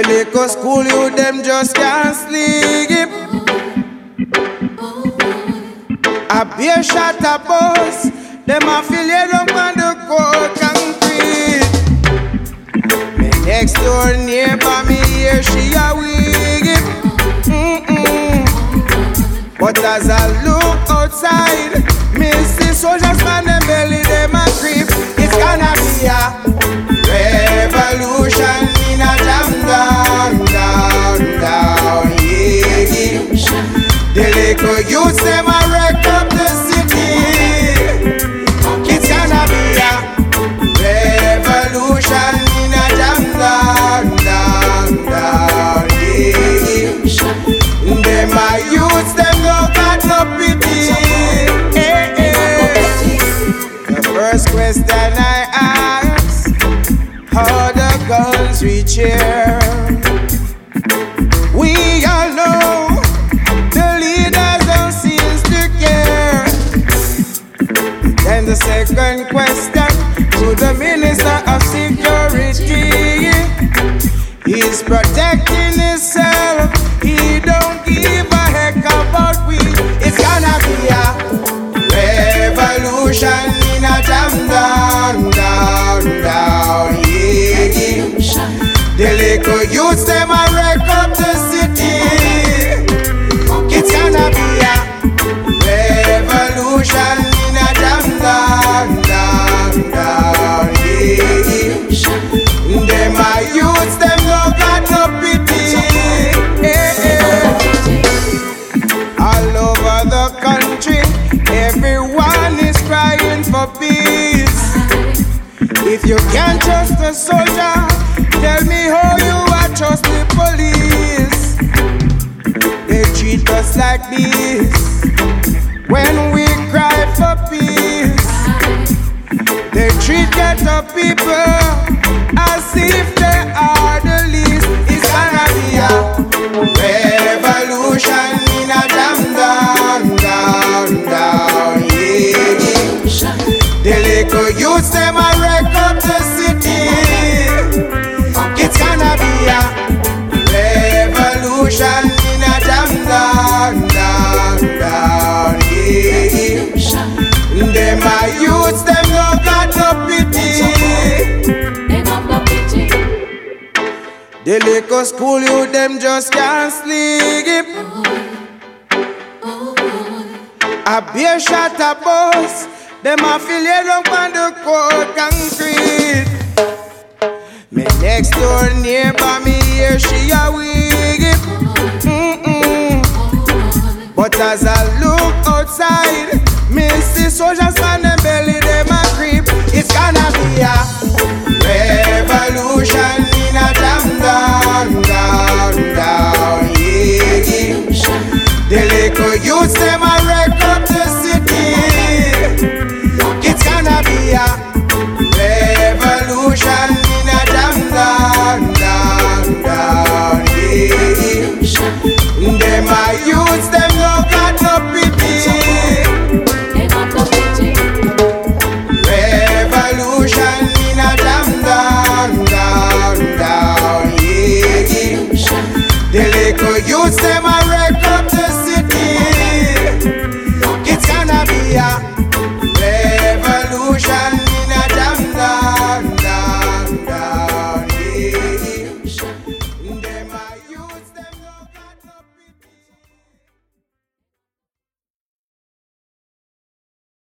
little school you them just can't sleep. A beer shot a bus, them a feel you down on the cold concrete. My next door neighbor me here she a wig. But as I look outside, me see soldiers man them belly them a creep. It's gonna be a revolution in a jam down, yeah. The little youths them a wreck up the city. It's gonna be a revolution in a jam down, yeah. Them a youths them no got no pity. The first question I ask, how the guns reach here? We all know the leaders don't seem to care. Then the second question to the Minister of Security. He's protecting himself. He don't give a heck about we. It's gonna be a revolution in a jam down, yeah. The little youths them a wreck up the city. It's gonna be a revolution in a jam down, yeah. Them a youths them no got no pity. All over the country, everyone is crying for peace. If you can't trust a soldier, tell me how you are trust the police. They treat us like this when we cry for peace. They treat ghetto people as if they are the least. It's gonna be a revolution in a jam down, yeah. The little youths them a wreck up the city. It's gonna be a revolution in a jam down, yeah. Them a youths them no got no pity. The little school you them just can't sleep. A beer shot a bus, them a feel you down on the cold concrete. My next door neighbor me here she a wig. But as I look outside, me see soldiers man them belly them a creep. It's gonna be a